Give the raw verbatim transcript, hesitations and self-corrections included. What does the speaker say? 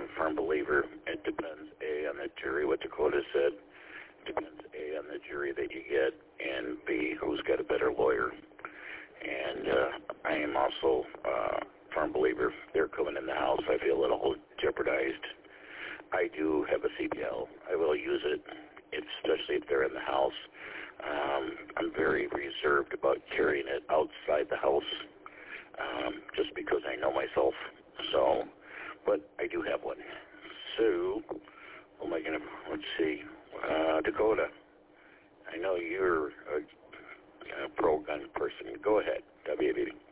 firm believer. It depends, A, on the jury, what Dakota said. Depends, A, on the jury that you get, and B, who's got a better lawyer. And uh, I am also a uh, firm believer. They're coming in the house. I feel a little jeopardized. I do have a C P L. I will use it, especially if they're in the house. Um, I'm very reserved about carrying it outside the house, um, just because I know myself. So, but I do have one. So, what am I going to, let's see, uh, Dakota, I know you're a, a pro-gun person. Go ahead, W A B B.